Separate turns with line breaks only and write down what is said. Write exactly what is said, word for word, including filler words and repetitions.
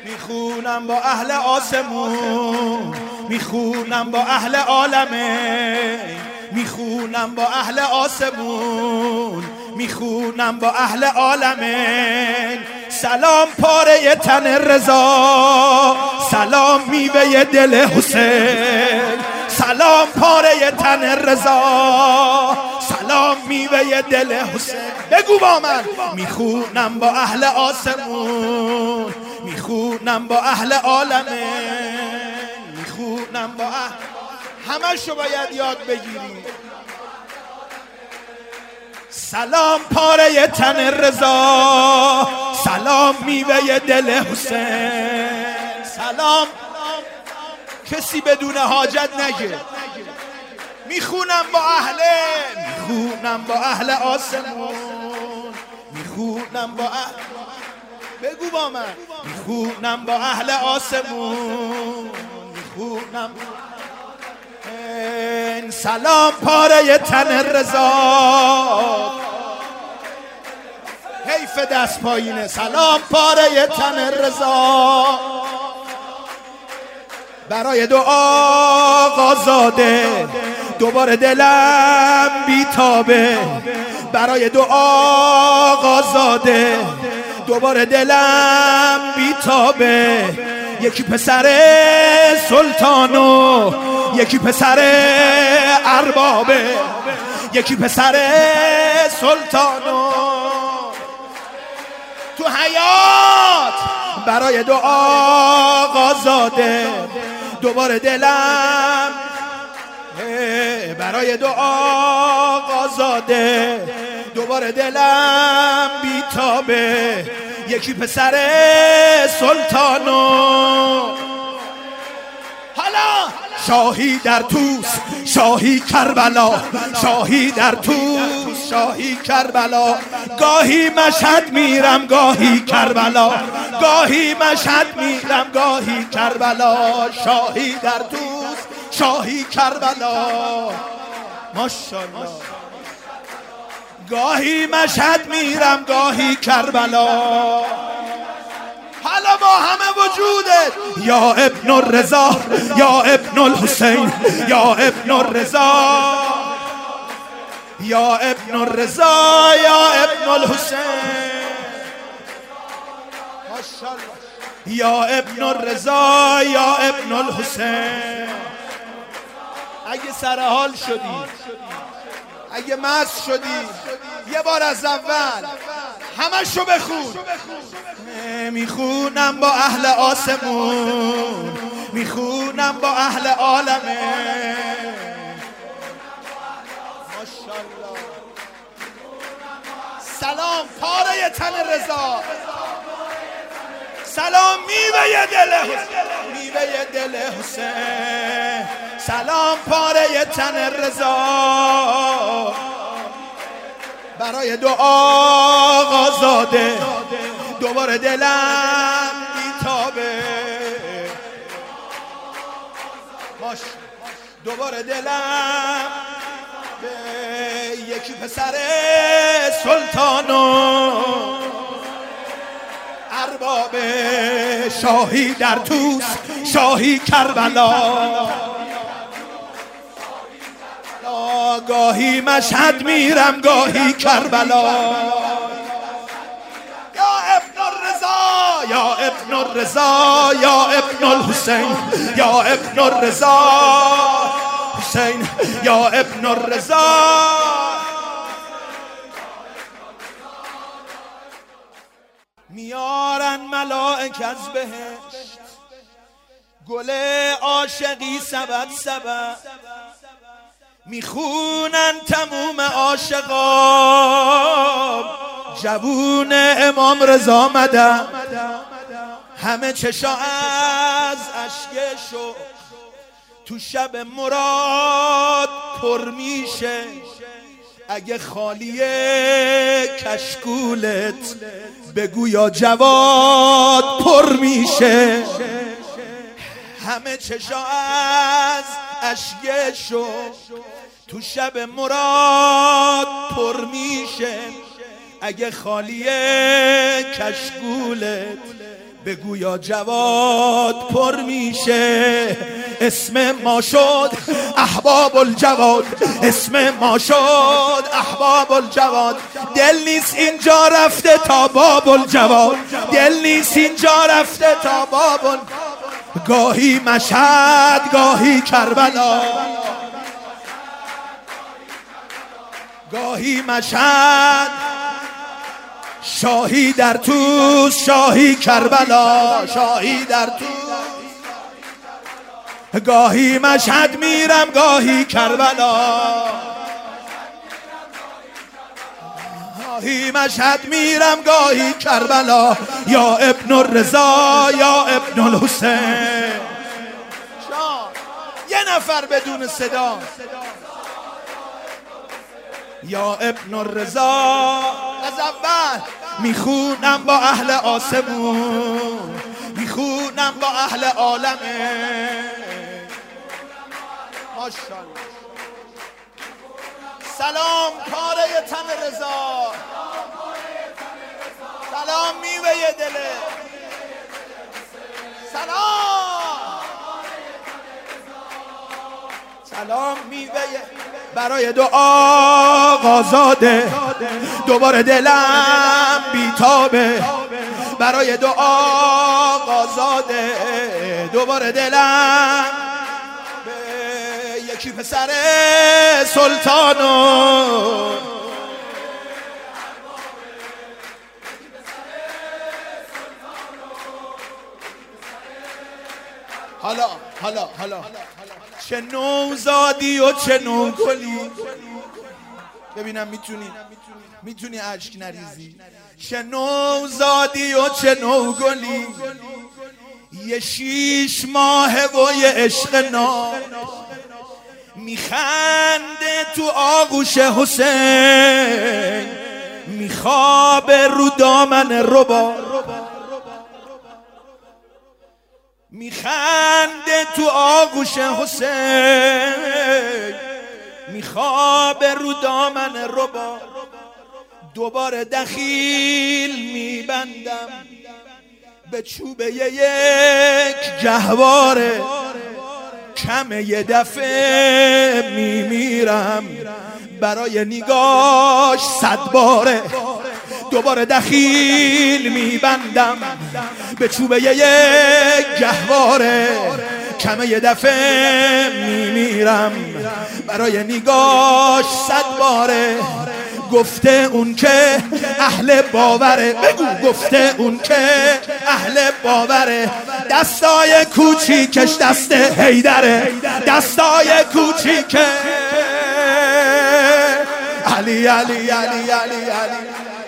میخونم با اهل آسمون، میخونم با اهل عالمه، میخونم با اهل آسمون، میخونم با اهل عالمه. سلام پاره تن رضا، سلام میوه دل حسین، سلام پاره تن رضا، سلام میوه دل حسین. بگو با من. میخونم با اهل آسمون، میخونم با اهل عالمه، میخونم با اهل. همشو باید یاد بگیری. سلام پاره تن رضا، سلام میوه دل حسین، سلام. کسی بدون حاجت نگه. میخونم با اهل، میخونم با اهل آسمون، میخونم با اهل. بگو با من. میخونم با اهل آسمون، میخونم. سلام پاره تن رضا، حیف دست پایینه. سلام پاره تن رضا، برای دعا آقازاده، دوباره دلم بیتابه. برای دعا آقازاده، دوباره دلم بیتابه. یکی پسر سلطانو، یکی پسر اربابه، یکی پسر سلطانو تو حیات. برای دعا آقازاده، دوباره دلم. برای دعا آقازاده، دوباره دلم بیتابه. یکی پسر سلطانو. حالا شاهی در توس، شاهی کربلا، شاهی در توس، شاهی کربلا. گاهی مشهد میرم، گاهی کربلا، گاهی مشهد میرم، گاهی کربلا. شاهی در توس، شاهی کربلا. ماشاءالله. گاهی مشهد میرم، گاهی کربلا. حالا با همه وجودت. یا ابن الرضا، یا ابن الحسین، یا ابن الرضا، یا ابن الرضا، یا ابن الحسین. ماشاءالله. یا ابن الرضا، یا ابن الحسین. اگه سرحال شدی، اگه مست شدی، یه بار از اول همشو بخون. میخونم با اهل آسمون، میخونم با اهل عالمه. ماشاءالله. سلام پاره تن رضا، سلام میوه دل حسین، میوه دل حسین. سلام پاره تن رضا، برای دعا آقازاده، دوباره دلم بیتابه. باش. دوباره دلم به یکی پسر سلطانو اربابه. شاهی در توس، شاهی کربلا. گاهی مشهد میرم، گاهی کربلا. یا ابن الرضا، یا ابن الرضا، یا ابن الحسین، یا ابن الرضا حسین، یا ابن الرضا. میارن ملائک از بهشت، گل عاشقی سبد سبد. میخونن تموم عاشقان، جوون امام رضا مدد. همه چشا از اشک شوق، تو شب مراد پر میشه. اگه خالیه کشکولت، بگو یا جواد پر میشه. همه چشا از اشک شوق، تو شب مراد پر میشه. اگه خالیه کشکولت، بگو یا جواد پر میشه، اسم ما شد احباب الجواد، اسم ما شد احباب الجواد. دل نیست اینجا رفته تا باب الجواد، دل نیست اینجا رفته تا باب ال... گاهی مشهد گاهی کربلا، گاهی مشهد شاهی در توس، شاهی کربلا، شاهی در توس. گاهی مشهد میرم گاهی کربلا، گاهی مشهد میرم گاهی کربلا. یا ابن الرضا یا ابن الحسین. یه نفر بدون صدا. یا ابن الرضا. از اول میخونم با اهل آسمون، میخونم با اهل عالمه. ماشاءالله. سلام پاره تن رضا، سلام میوه دله، سلام سلام میوه برای دعا غازاده. دوباره دلم بیتابه برای دعا غازاده. دوباره دلم به یکی پسر سلطانو، حالا حالا حالا چه نوزادی و چه نوگلی. ببینم میتونی میتونی اشک نریزی. چه نوزادی و چه نوگلی، یه شیش ماه و یه عشق ناب. میخنده تو آغوش حسین، میخوابه رو دامن ربا. میخنده تو آغوش حسین، میخوابه رو دامن ربا. دوباره دخیل میبندم به چوبه یک گهواره. کمه یه دفعه میمیرم برای نگاش صد باره. دوباره دخیل میبندم به چوبه یک گهواره. کمه یه دفعه میمیرم برای نگاش صد باره. گفته اون که اهل باوره، بگو گفته اون که اهل باوره. دستای کوچیکش دست حیدره، دستای کوچیک علی علی علی علی علی.